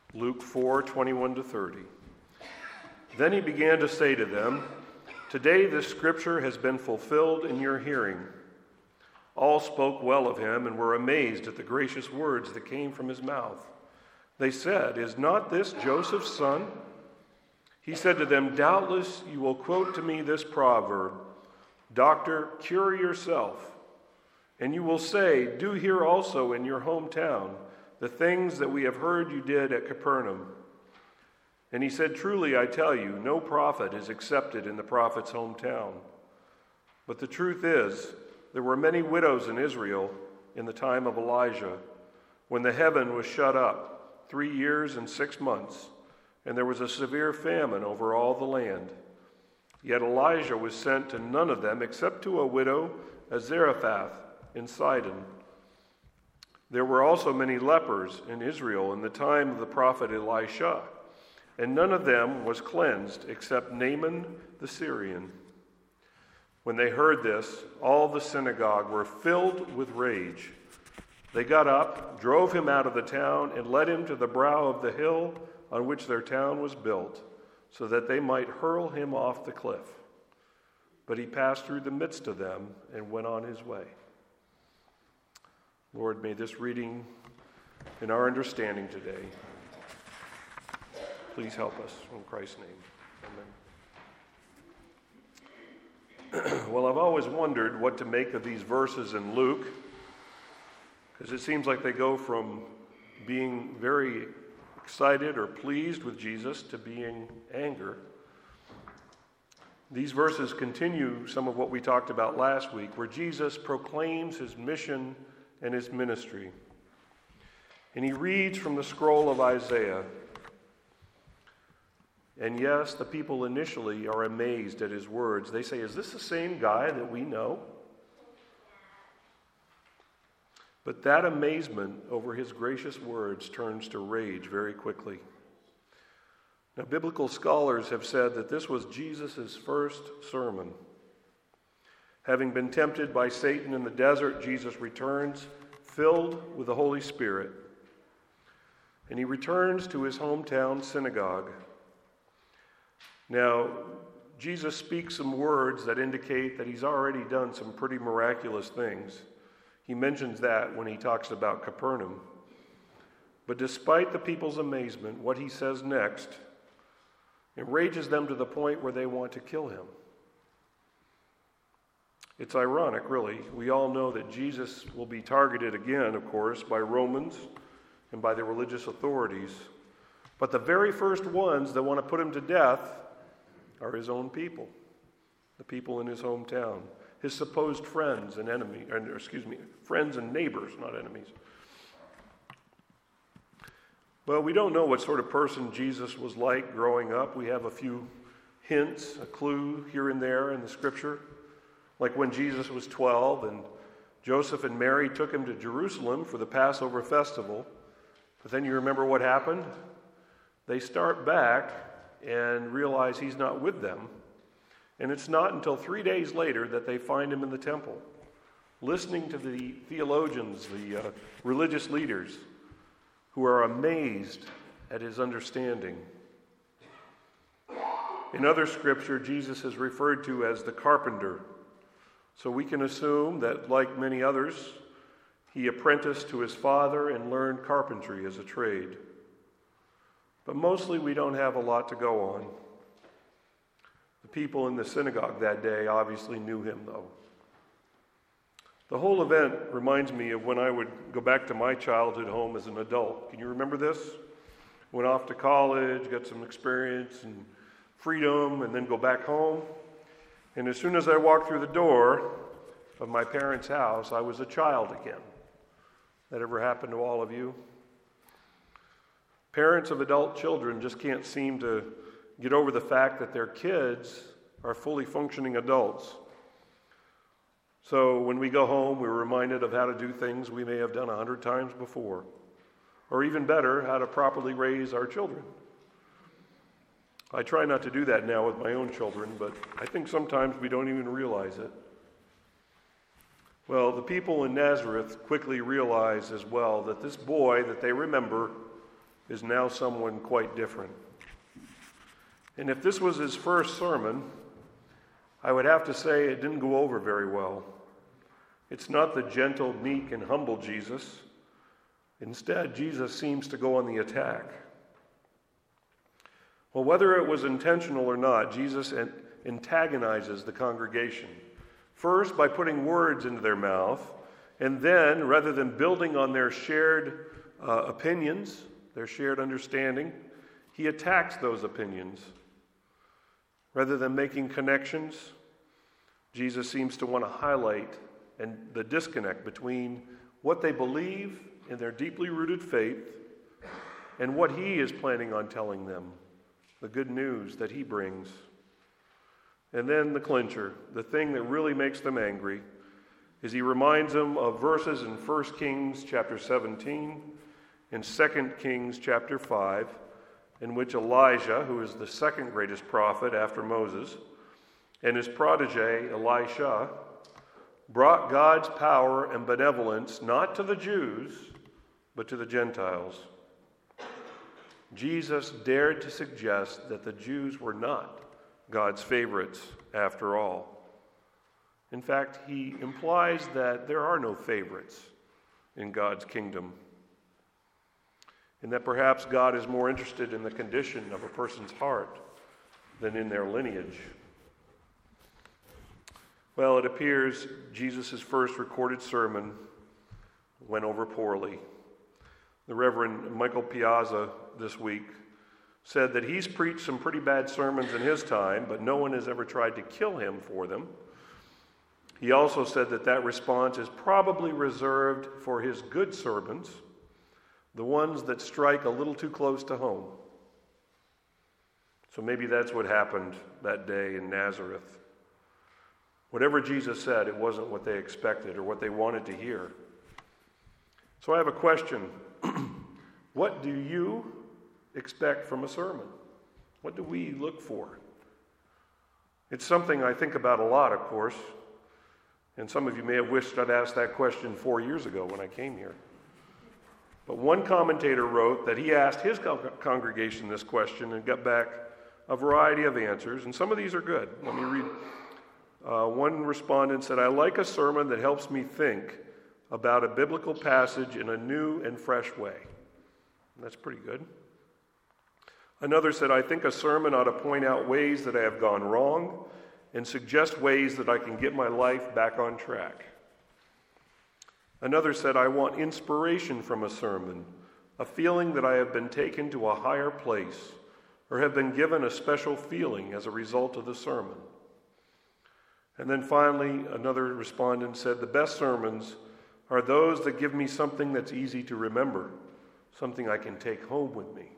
Luke 4:21-30. Then he began to say to them, "Today this scripture has been fulfilled in your hearing." All spoke well of him and were amazed at the gracious words that came from his mouth. They said, "Is not this Joseph's son?" He said to them, "Doubtless you will quote to me this proverb, 'Doctor, cure yourself.' And you will say, 'Do here also in your hometown the things that we have heard you did at Capernaum.' And he said, 'Truly I tell you, no prophet is accepted in the prophet's hometown. But the truth is, there were many widows in Israel in the time of Elijah, when the heaven was shut up 3 years and 6 months, and there was a severe famine over all the land. Yet Elijah was sent to none of them except to a widow at Zarephath in Sidon. There were also many lepers in Israel in the time of the prophet Elisha, and none of them was cleansed except Naaman the Syrian.' When they heard this, all the synagogue were filled with rage. They got up, drove him out of the town, and led him to the brow of the hill on which their town was built, so that they might hurl him off the cliff. But he passed through the midst of them and went on his way." Lord, may this reading and our understanding today please help us. In Christ's name, amen. Well, I've always wondered what to make of these verses in Luke, because it seems like they go from being very excited or pleased with Jesus to being anger. These verses continue some of what we talked about last week, where Jesus proclaims his mission and his ministry. And he reads from the scroll of Isaiah. And yes, the people initially are amazed at his words. They say, "Is this the same guy that we know?" But that amazement over his gracious words turns to rage very quickly. Now, biblical scholars have said that this was Jesus' first sermon. Having been tempted by Satan in the desert, Jesus returns filled with the Holy Spirit. And he returns to his hometown synagogue. Now, Jesus speaks some words that indicate that he's already done some pretty miraculous things. He mentions that when he talks about Capernaum. But despite the people's amazement, what he says next enrages them to the point where they want to kill him. It's ironic, really. We all know that Jesus will be targeted again, of course, by Romans and by the religious authorities. But the very first ones that want to put him to death are his own people, the people in his hometown, his supposed friends and friends and neighbors, not enemies. Well, we don't know what sort of person Jesus was like growing up. We have a few hints, a clue here and there in the scripture, like when Jesus was 12 and Joseph and Mary took him to Jerusalem for the Passover festival. But then you remember what happened? They start back and realize he's not with them. And it's not until 3 days later that they find him in the temple, listening to the theologians, the religious leaders, who are amazed at his understanding. In other scripture, Jesus is referred to as the carpenter. So we can assume that, like many others, he apprenticed to his father and learned carpentry as a trade. But mostly we don't have a lot to go on. The people in the synagogue that day obviously knew him, though. The whole event reminds me of when I would go back to my childhood home as an adult. Can you remember this? Went off to college, got some experience and freedom, and then go back home. And as soon as I walked through the door of my parents' house, I was a child again. That ever happened to all of you? Parents of adult children just can't seem to get over the fact that their kids are fully functioning adults. So when we go home, we're reminded of how to do things we may have done 100 times before. Or even better, how to properly raise our children. I try not to do that now with my own children, but I think sometimes we don't even realize it. Well, the people in Nazareth quickly realize as well that this boy that they remember is now someone quite different. And if this was his first sermon, I would have to say it didn't go over very well. It's not the gentle, meek, and humble Jesus. Instead, Jesus seems to go on the attack. Well, whether it was intentional or not, Jesus antagonizes the congregation. First, by putting words into their mouth, and then, rather than building on their shared opinions, their shared understanding, he attacks those opinions. Rather than making connections, Jesus seems to want to highlight the disconnect between what they believe in their deeply rooted faith and what he is planning on telling them, the good news that he brings. And then the clincher, the thing that really makes them angry, is he reminds them of verses in 1 Kings chapter 17 and 2 Kings chapter 5, in which Elijah, who is the second greatest prophet after Moses, and his protege Elisha, brought God's power and benevolence not to the Jews, but to the Gentiles. Jesus dared to suggest that the Jews were not God's favorites after all. In fact, he implies that there are no favorites in God's kingdom, and that perhaps God is more interested in the condition of a person's heart than in their lineage. Well, it appears Jesus' first recorded sermon went over poorly. The Reverend Michael Piazza this week said that he's preached some pretty bad sermons in his time, but no one has ever tried to kill him for them. He also said that response is probably reserved for his good sermons, the ones that strike a little too close to home. So maybe that's what happened that day in Nazareth. Whatever Jesus said, it wasn't what they expected or what they wanted to hear. So I have a question. What do you expect from a sermon? What do we look for? It's something I think about a lot, of course. And some of you may have wished I'd asked that question 4 years ago when I came here. But one commentator wrote that he asked his congregation this question and got back a variety of answers, and some of these are good. Let me read. One respondent said, "I like a sermon that helps me think about a biblical passage in a new and fresh way." And that's pretty good. Another said, "I think a sermon ought to point out ways that I have gone wrong and suggest ways that I can get my life back on track." Another said, "I want inspiration from a sermon, a feeling that I have been taken to a higher place or have been given a special feeling as a result of the sermon." And then finally, another respondent said, "The best sermons are those that give me something that's easy to remember, something I can take home with me."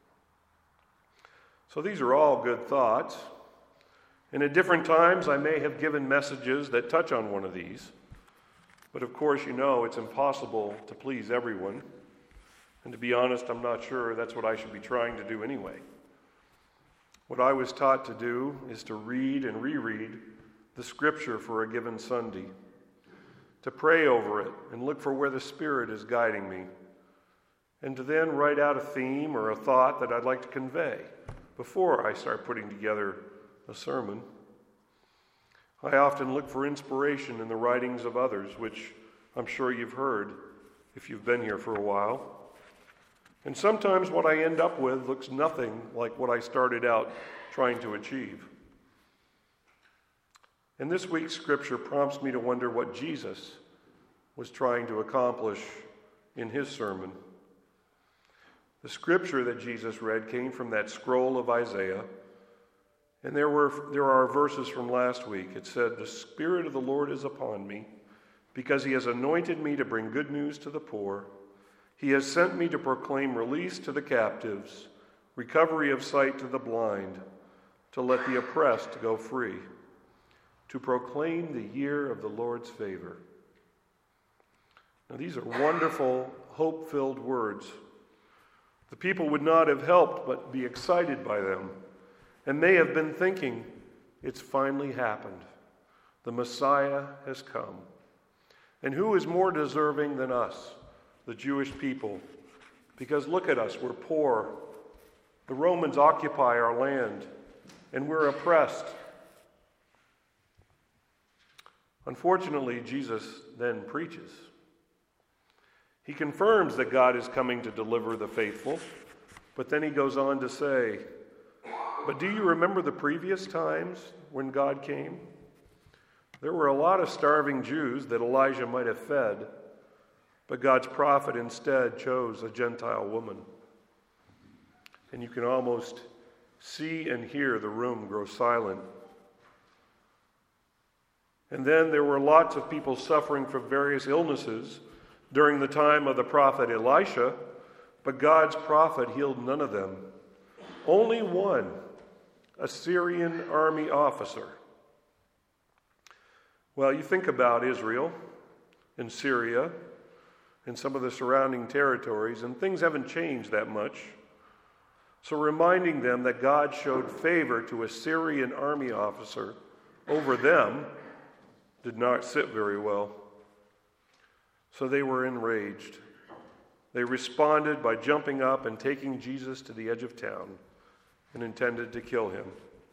So these are all good thoughts. And at different times, I may have given messages that touch on one of these. But of course, you know, it's impossible to please everyone. And to be honest, I'm not sure that's what I should be trying to do anyway. What I was taught to do is to read and reread the Scripture for a given Sunday, to pray over it and look for where the Spirit is guiding me, and to then write out a theme or a thought that I'd like to convey before I start putting together a sermon. I often look for inspiration in the writings of others, which I'm sure you've heard if you've been here for a while. And sometimes what I end up with looks nothing like what I started out trying to achieve. And this week's scripture prompts me to wonder what Jesus was trying to accomplish in his sermon. The scripture that Jesus read came from that scroll of Isaiah. And there are verses from last week. It said, "The Spirit of the Lord is upon me, because he has anointed me to bring good news to the poor. He has sent me to proclaim release to the captives, recovery of sight to the blind, to let the oppressed go free, to proclaim the year of the Lord's favor." Now, these are wonderful, hope-filled words. The people would not have helped but be excited by them. And they have been thinking, it's finally happened. The Messiah has come. And who is more deserving than us, the Jewish people, Because look at us, we're poor. The Romans occupy our land, and we're oppressed. Unfortunately, Jesus then preaches. He confirms that God is coming to deliver the faithful, but then he goes on to say, but do you remember the previous times when God came? There were a lot of starving Jews that Elijah might have fed, but God's prophet instead chose a Gentile woman. And you can almost see and hear the room grow silent. And then there were lots of people suffering from various illnesses during the time of the prophet Elisha, but God's prophet healed none of them. Only one, a Syrian army officer. Well, you think about Israel and Syria and some of the surrounding territories, and things haven't changed that much. So reminding them that God showed favor to a Syrian army officer over them did not sit very well. So they were enraged. They responded by jumping up and taking Jesus to the edge of town and intended to kill him.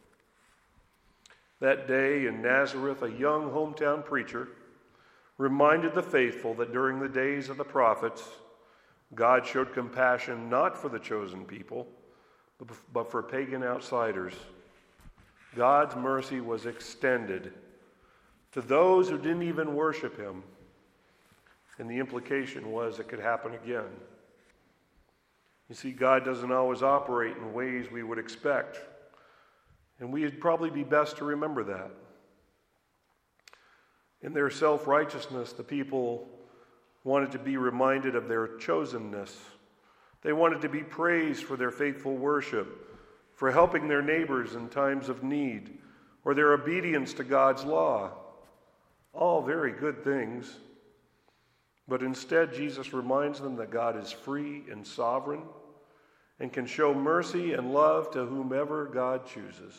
That day in Nazareth, a young hometown preacher reminded the faithful that during the days of the prophets, God showed compassion not for the chosen people, but for pagan outsiders. God's mercy was extended to those who didn't even worship him. And the implication was it could happen again. You see, God doesn't always operate in ways we would expect. And we'd probably be best to remember that. In their self-righteousness, the people wanted to be reminded of their chosenness. They wanted to be praised for their faithful worship, for helping their neighbors in times of need, or their obedience to God's law. All very good things. But instead, Jesus reminds them that God is free and sovereign and can show mercy and love to whomever God chooses.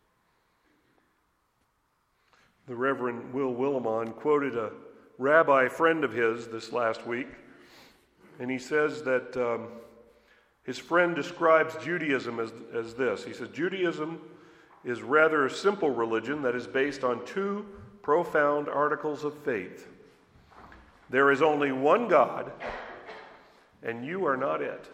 The Reverend Will Willimon quoted a rabbi friend of his this last week, and he says that his friend describes Judaism as this. He says, Judaism is rather a simple religion that is based on two profound articles of faith. There is only one God, and you are not it.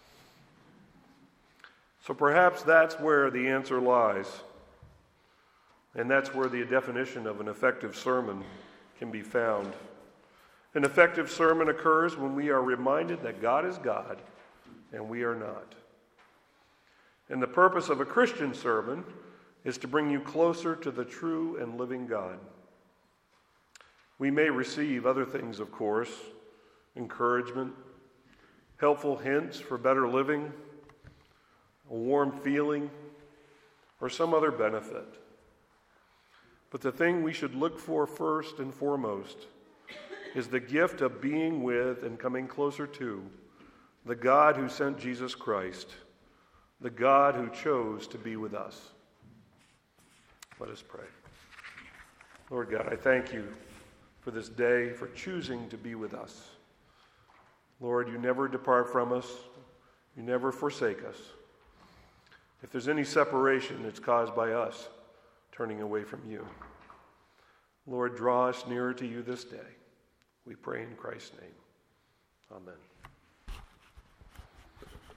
So perhaps that's where the answer lies. And that's where the definition of an effective sermon can be found. An effective sermon occurs when we are reminded that God is God and we are not. And the purpose of a Christian sermon is to bring you closer to the true and living God. We may receive other things, of course, encouragement, helpful hints for better living, a warm feeling, or some other benefit. But the thing we should look for first and foremost is the gift of being with and coming closer to the God who sent Jesus Christ, the God who chose to be with us. Let us pray. Lord God, I thank you for this day, for choosing to be with us. Lord, you never depart from us. You never forsake us. If there's any separation, it's caused by us turning away from you. Lord, draw us nearer to you this day. We pray in Christ's name. Amen.